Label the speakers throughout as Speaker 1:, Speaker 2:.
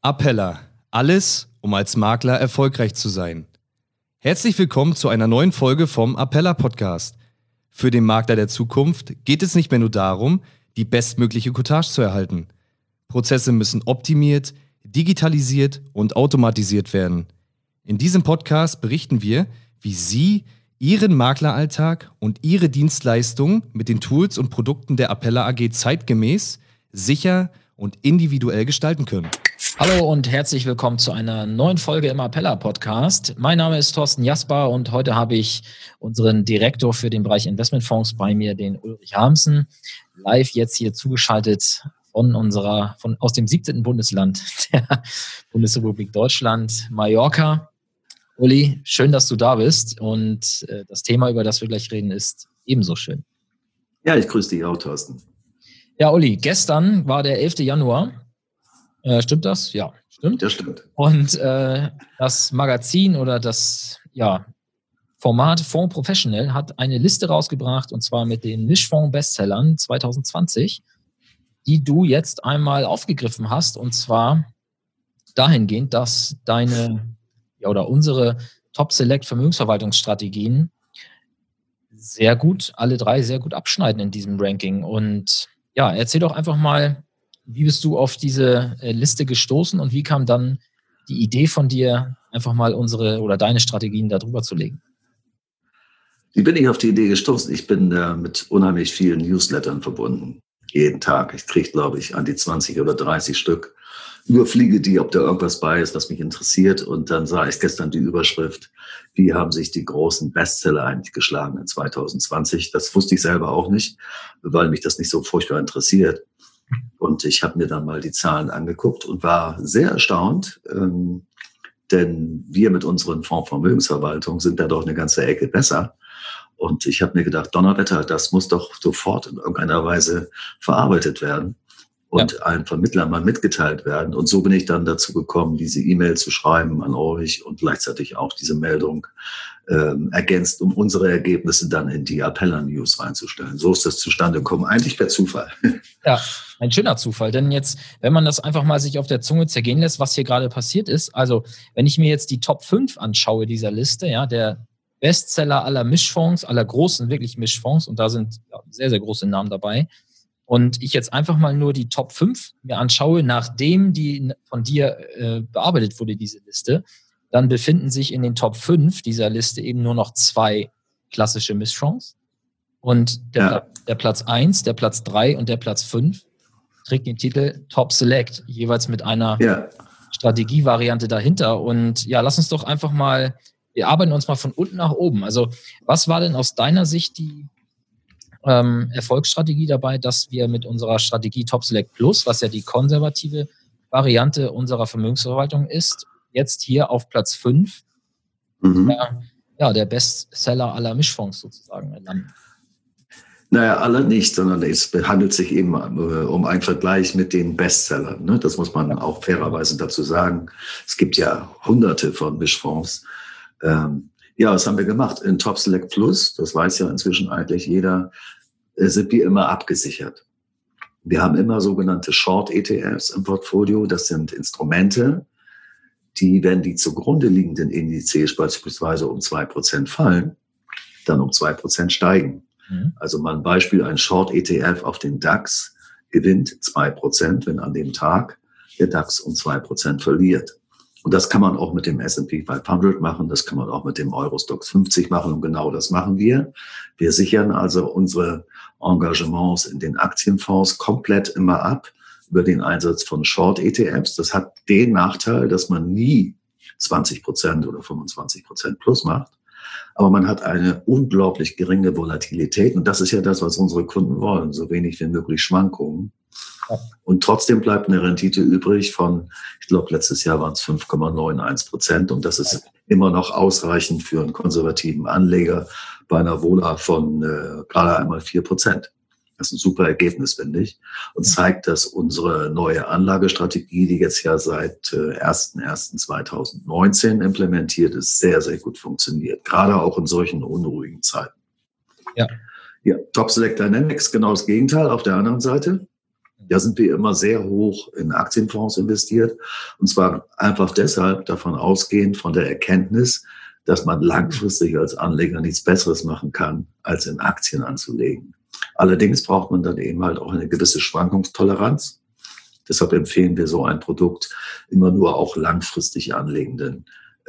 Speaker 1: Appella. Alles, um als Makler erfolgreich zu sein. Herzlich willkommen zu einer neuen Folge vom Appella Podcast. Für den Makler der Zukunft geht es nicht mehr nur darum, die bestmögliche Cottage zu erhalten. Prozesse müssen optimiert, digitalisiert und automatisiert werden. In diesem Podcast berichten wir, wie Sie Ihren Makleralltag und Ihre Dienstleistungen mit den Tools und Produkten der Appella AG zeitgemäß, sicher und individuell gestalten können.
Speaker 2: Hallo und herzlich willkommen zu einer neuen Folge im Appella Podcast. Mein Name ist Thorsten Jasper und heute habe ich unseren Direktor für den Bereich Investmentfonds bei mir, den Ulrich Harmsen, live jetzt hier zugeschaltet aus dem 17. Bundesland der Bundesrepublik Deutschland, Mallorca. Uli, schön, dass du da bist und das Thema, über das wir gleich reden, ist ebenso schön.
Speaker 3: Ja, ich grüße dich auch, Thorsten.
Speaker 2: Ja, Uli, gestern war der 11. Januar. Stimmt das? Ja, stimmt.
Speaker 3: Das stimmt.
Speaker 2: Und das Magazin oder das Format Fonds Professional hat eine Liste rausgebracht, und zwar mit den Mischfonds-Bestsellern 2020, die du jetzt einmal aufgegriffen hast, und zwar dahingehend, dass unsere Top-Select-Vermögensverwaltungsstrategien alle drei sehr gut abschneiden in diesem Ranking. Und ja, erzähl doch einfach mal, wie bist du auf diese Liste gestoßen und wie kam dann die Idee von dir, einfach mal deine Strategien da drüber zu legen?
Speaker 3: Wie bin ich auf die Idee gestoßen? Ich bin mit unheimlich vielen Newslettern verbunden. Jeden Tag. Ich kriege, glaube ich, an die 20 oder 30 Stück. Überfliege die, ob da irgendwas bei ist, was mich interessiert. Und dann sah ich gestern die Überschrift, wie haben sich die großen Bestseller eigentlich geschlagen in 2020. Das wusste ich selber auch nicht, weil mich das nicht so furchtbar interessiert. Und ich habe mir dann mal die Zahlen angeguckt und war sehr erstaunt, denn wir mit unseren Fondsvermögensverwaltungen sind da doch eine ganze Ecke besser. Und ich habe mir gedacht, Donnerwetter, das muss doch sofort in irgendeiner Weise verarbeitet werden und allen Vermittlern mal mitgeteilt werden. Und so bin ich dann dazu gekommen, diese E-Mail zu schreiben an euch und gleichzeitig auch diese Meldung ergänzt, um unsere Ergebnisse dann in die Appella News reinzustellen. So ist das zustande gekommen, eigentlich per Zufall.
Speaker 2: Ja, ein schöner Zufall, denn jetzt, wenn man das einfach mal sich auf der Zunge zergehen lässt, was hier gerade passiert ist, also wenn ich mir jetzt die Top 5 anschaue dieser Liste, ja, der Bestseller aller Mischfonds, aller großen wirklich Mischfonds, und da sind sehr, sehr große Namen dabei, und ich jetzt einfach mal nur die Top 5 mir anschaue, nachdem die von dir bearbeitet wurde, diese Liste, dann befinden sich in den Top 5 dieser Liste eben nur noch 2 klassische Mischfonds. Und der Platz 1, der Platz 3 und der Platz 5 trägt den Titel Top Select, jeweils mit einer Strategievariante dahinter. Und ja, lass uns doch einfach mal, wir arbeiten uns mal von unten nach oben. Also was war denn aus deiner Sicht die Erfolgsstrategie dabei, dass wir mit unserer Strategie Top Select Plus, was ja die konservative Variante unserer Vermögensverwaltung ist, jetzt hier auf Platz 5 der Bestseller aller Mischfonds sozusagen landen?
Speaker 3: Naja, alle nicht, sondern es handelt sich eben um einen Vergleich mit den Bestsellern. Ne? Das muss man auch fairerweise dazu sagen. Es gibt ja hunderte von Mischfonds. Was haben wir gemacht? In Top Select Plus, das weiß ja inzwischen eigentlich jeder, sind wir immer abgesichert. Wir haben immer sogenannte Short-ETFs im Portfolio. Das sind Instrumente, die, wenn die zugrunde liegenden Indizes beispielsweise um 2% fallen, dann um 2% steigen. Also mal ein Beispiel, ein Short-ETF auf den DAX gewinnt 2%, wenn an dem Tag der DAX um 2% verliert. Und das kann man auch mit dem S&P 500 machen, das kann man auch mit dem Eurostoxx 50 machen, und genau das machen wir. Wir sichern also unsere Engagements in den Aktienfonds komplett immer ab über den Einsatz von Short-ETFs. Das hat den Nachteil, dass man nie 20% oder 25% plus macht. Aber man hat eine unglaublich geringe Volatilität. Und das ist ja das, was unsere Kunden wollen. So wenig wie möglich Schwankungen. Und trotzdem bleibt eine Rendite übrig von, ich glaube, letztes Jahr waren es 5,91%. Und das ist immer noch ausreichend für einen konservativen Anleger bei einer Vola von gerade einmal 4%. Das ist ein super Ergebnis, finde ich, und zeigt, dass unsere neue Anlagestrategie, die jetzt ja seit 01.01.2019 implementiert ist, sehr, sehr gut funktioniert. Gerade auch in solchen unruhigen Zeiten. Ja, Top Select Dynamics, genau das Gegenteil auf der anderen Seite. Da sind wir immer sehr hoch in Aktienfonds investiert. Und zwar einfach deshalb davon ausgehend von der Erkenntnis, dass man langfristig als Anleger nichts Besseres machen kann, als in Aktien anzulegen. Allerdings braucht man dann eben halt auch eine gewisse Schwankungstoleranz. Deshalb empfehlen wir so ein Produkt immer nur auch langfristig anlegenden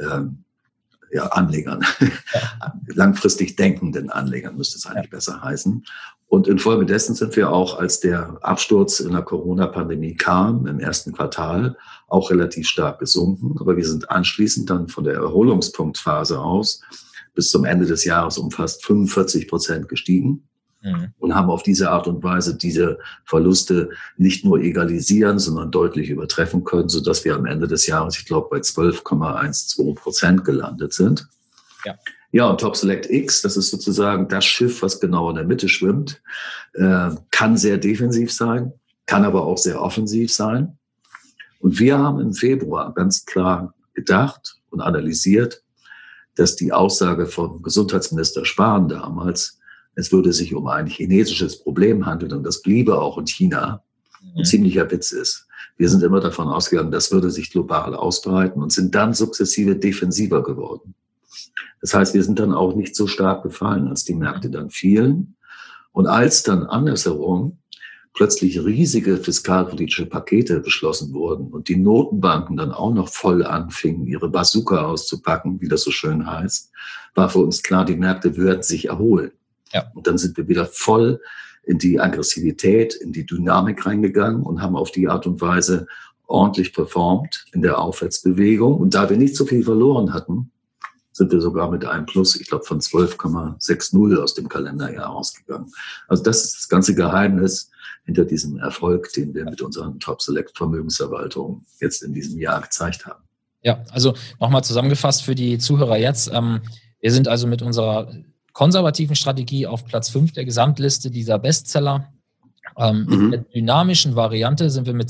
Speaker 3: Anlegern, langfristig denkenden Anlegern müsste es eigentlich besser heißen. Und infolgedessen sind wir auch, als der Absturz in der Corona-Pandemie kam, im ersten Quartal, auch relativ stark gesunken. Aber wir sind anschließend dann von der Erholungspunktphase aus bis zum Ende des Jahres um fast 45% gestiegen. Und haben auf diese Art und Weise diese Verluste nicht nur egalisieren, sondern deutlich übertreffen können, sodass wir am Ende des Jahres, ich glaube, bei 12,12% gelandet sind. Ja, und Top Select X, das ist sozusagen das Schiff, was genau in der Mitte schwimmt, kann sehr defensiv sein, kann aber auch sehr offensiv sein. Und wir haben im Februar ganz klar gedacht und analysiert, dass die Aussage vom Gesundheitsminister Spahn damals, es würde sich um ein chinesisches Problem handeln und das bliebe auch in China, ein ziemlicher Witz ist. Wir sind immer davon ausgegangen, das würde sich global ausbreiten und sind dann sukzessive defensiver geworden. Das heißt, wir sind dann auch nicht so stark gefallen, als die Märkte dann fielen. Und als dann andersherum plötzlich riesige fiskalpolitische Pakete beschlossen wurden und die Notenbanken dann auch noch voll anfingen, ihre Bazooka auszupacken, wie das so schön heißt, war für uns klar, die Märkte würden sich erholen. Ja. Und dann sind wir wieder voll in die Aggressivität, in die Dynamik reingegangen und haben auf die Art und Weise ordentlich performt in der Aufwärtsbewegung. Und da wir nicht so viel verloren hatten, sind wir sogar mit einem Plus, ich glaube, von 12,60 aus dem Kalenderjahr ausgegangen. Also das ist das ganze Geheimnis hinter diesem Erfolg, den wir mit unseren Top Select Vermögensverwaltungen jetzt in diesem Jahr gezeigt haben.
Speaker 2: Ja, also nochmal zusammengefasst für die Zuhörer jetzt. Wir sind also mit unserer konservativen Strategie auf Platz 5 der Gesamtliste dieser Bestseller. In der dynamischen Variante sind wir mit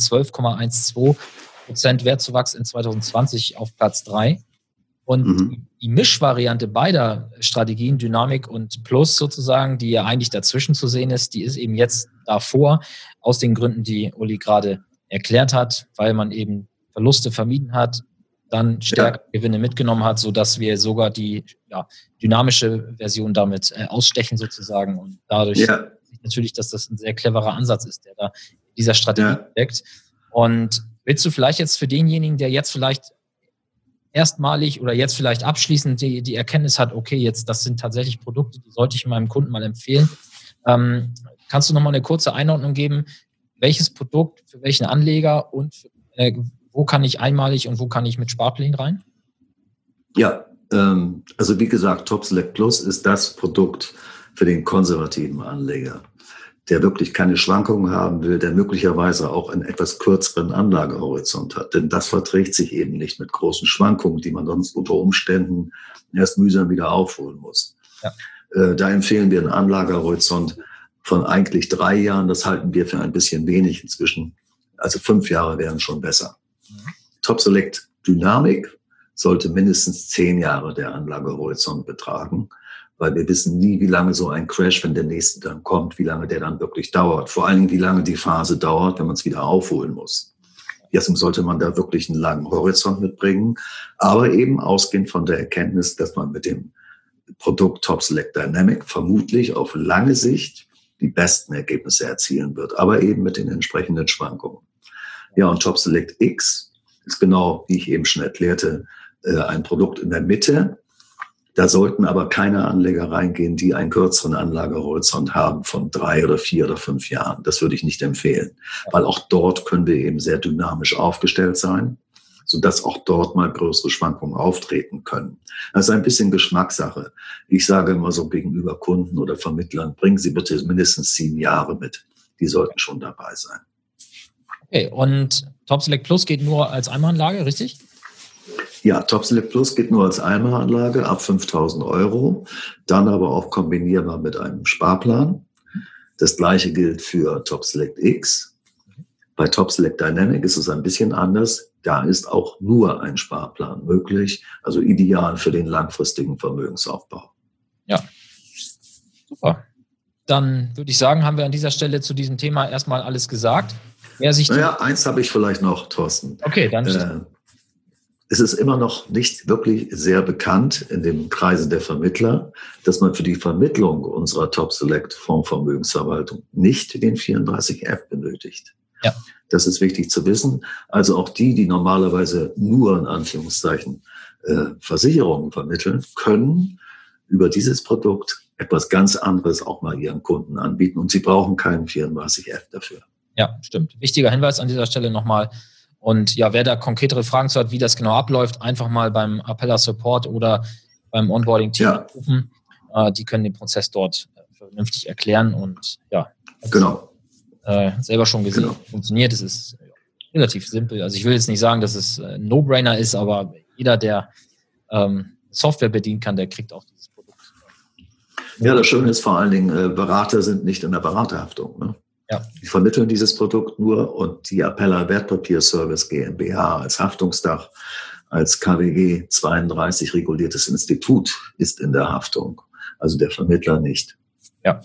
Speaker 2: 12,12% Wertzuwachs in 2020 auf Platz 3. Und die Mischvariante beider Strategien, Dynamik und Plus sozusagen, die ja eigentlich dazwischen zu sehen ist, die ist eben jetzt davor, aus den Gründen, die Uli gerade erklärt hat, weil man eben Verluste vermieden hat, dann stärker Gewinne mitgenommen hat, sodass wir sogar die dynamische Version damit ausstechen sozusagen. Und dadurch natürlich, dass das ein sehr cleverer Ansatz ist, der da in dieser Strategie steckt. Und willst du vielleicht jetzt für denjenigen, der jetzt vielleicht erstmalig oder jetzt vielleicht abschließend die Erkenntnis hat, okay, jetzt das sind tatsächlich Produkte, die sollte ich meinem Kunden mal empfehlen. Kannst du nochmal eine kurze Einordnung geben, welches Produkt für welchen Anleger und wo kann ich einmalig und wo kann ich mit Sparplänen rein?
Speaker 3: Ja, also wie gesagt, Top Select Plus ist das Produkt für den konservativen Anleger, der wirklich keine Schwankungen haben will, der möglicherweise auch einen etwas kürzeren Anlagehorizont hat. Denn das verträgt sich eben nicht mit großen Schwankungen, die man sonst unter Umständen erst mühsam wieder aufholen muss. Ja. Da empfehlen wir einen Anlagehorizont von eigentlich 3 Jahren. Das halten wir für ein bisschen wenig inzwischen. Also 5 Jahre wären schon besser. Top Select Dynamik sollte mindestens 10 Jahre der Anlagehorizont betragen, weil wir wissen nie, wie lange so ein Crash, wenn der nächste dann kommt, wie lange der dann wirklich dauert. Vor allen Dingen, wie lange die Phase dauert, wenn man es wieder aufholen muss. Deswegen sollte man da wirklich einen langen Horizont mitbringen, aber eben ausgehend von der Erkenntnis, dass man mit dem Produkt Top Select Dynamic vermutlich auf lange Sicht die besten Ergebnisse erzielen wird, aber eben mit den entsprechenden Schwankungen. Ja, und Top Select X ist genau, wie ich eben schon erklärte, ein Produkt in der Mitte. Da sollten aber keine Anleger reingehen, die einen kürzeren Anlagehorizont haben von 3 oder 4 oder 5 Jahren. Das würde ich nicht empfehlen, weil auch dort können wir eben sehr dynamisch aufgestellt sein, sodass auch dort mal größere Schwankungen auftreten können. Das ist ein bisschen Geschmackssache. Ich sage immer so gegenüber Kunden oder Vermittlern, bringen Sie bitte mindestens 7 Jahre mit. Die sollten schon dabei sein.
Speaker 2: Okay, und Top Select Plus geht nur als Einmalanlage, richtig?
Speaker 3: Ja, Top Select Plus geht nur als Einmalanlage ab 5.000 €, dann aber auch kombinierbar mit einem Sparplan. Das Gleiche gilt für Top Select X. Bei Top Select Dynamic ist es ein bisschen anders. Da ist auch nur ein Sparplan möglich, also ideal für den langfristigen Vermögensaufbau.
Speaker 2: Ja, super. dann würde ich sagen, haben wir an dieser Stelle zu diesem Thema erstmal alles gesagt.
Speaker 3: Eins habe ich vielleicht noch, Thorsten.
Speaker 2: Okay, dann.
Speaker 3: Es ist immer noch nicht wirklich sehr bekannt in den Kreisen der Vermittler, dass man für die Vermittlung unserer Top Select Fondsvermögensverwaltung nicht den 34F benötigt.
Speaker 2: Ja.
Speaker 3: Das ist wichtig zu wissen. Also auch die normalerweise nur in Anführungszeichen Versicherungen vermitteln, können über dieses Produkt etwas ganz anderes auch mal ihren Kunden anbieten und sie brauchen keinen 34F dafür.
Speaker 2: Ja, stimmt. Wichtiger Hinweis an dieser Stelle nochmal. Und ja, wer da konkretere Fragen zu hat, wie das genau abläuft, einfach mal beim Apella Support oder beim Onboarding-Team rufen. Die können den Prozess dort vernünftig erklären und ja,
Speaker 3: genau.
Speaker 2: Selber schon gesehen, funktioniert. Es ist relativ simpel. Also ich will jetzt nicht sagen, dass es ein No-Brainer ist, aber jeder, der Software bedienen kann, der kriegt auch dieses Produkt.
Speaker 3: Ja, das Schöne ist vor allen Dingen, Berater sind nicht in der Beraterhaftung. Ne?
Speaker 2: Ja.
Speaker 3: Die vermitteln dieses Produkt nur und die Apella Wertpapierservice GmbH als Haftungsdach, als KWG 32 reguliertes Institut ist in der Haftung, also der Vermittler nicht.
Speaker 2: Ja.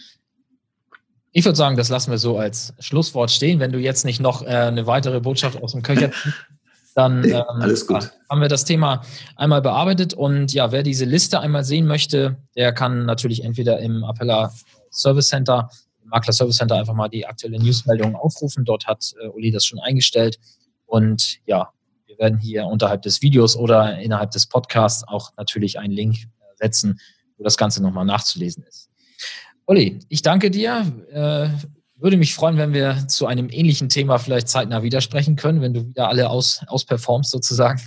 Speaker 2: Ich würde sagen, das lassen wir so als Schlusswort stehen. Wenn du jetzt nicht noch eine weitere Botschaft aus dem Köcher hast, dann
Speaker 3: alles gut.
Speaker 2: Haben wir das Thema einmal bearbeitet. Und ja, wer diese Liste einmal sehen möchte, der kann natürlich entweder im Apella Service Center, im Makler Service Center einfach mal die aktuelle Newsmeldung aufrufen. Dort hat Uli das schon eingestellt. Und ja, wir werden hier unterhalb des Videos oder innerhalb des Podcasts auch natürlich einen Link setzen, wo das Ganze nochmal nachzulesen ist. Uli, ich danke dir. Würde mich freuen, wenn wir zu einem ähnlichen Thema vielleicht zeitnah wieder sprechen können, wenn du wieder alle ausperformst sozusagen.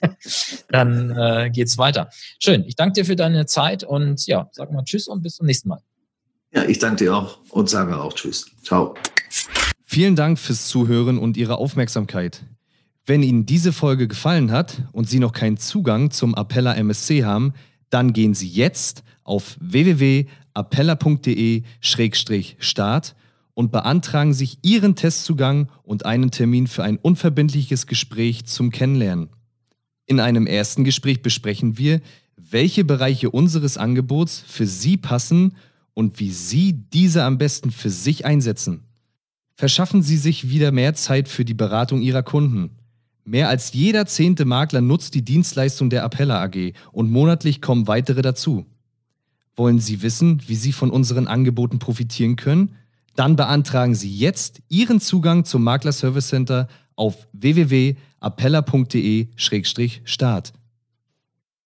Speaker 2: Dann geht's weiter. Schön, ich danke dir für deine Zeit und ja, sag mal Tschüss und bis zum nächsten Mal.
Speaker 3: Ja, ich danke dir auch und sage auch Tschüss. Ciao.
Speaker 1: Vielen Dank fürs Zuhören und Ihre Aufmerksamkeit. Wenn Ihnen diese Folge gefallen hat und Sie noch keinen Zugang zum Apella MSC haben, dann gehen Sie jetzt auf www.apella.de/start und beantragen sich Ihren Testzugang und einen Termin für ein unverbindliches Gespräch zum Kennenlernen. In einem ersten Gespräch besprechen wir, welche Bereiche unseres Angebots für Sie passen und wie Sie diese am besten für sich einsetzen. Verschaffen Sie sich wieder mehr Zeit für die Beratung Ihrer Kunden. Mehr als jeder 10. Makler nutzt die Dienstleistung der Apella AG und monatlich kommen weitere dazu. Wollen Sie wissen, wie Sie von unseren Angeboten profitieren können? Dann beantragen Sie jetzt Ihren Zugang zum Makler Service Center auf www.apella.de/start.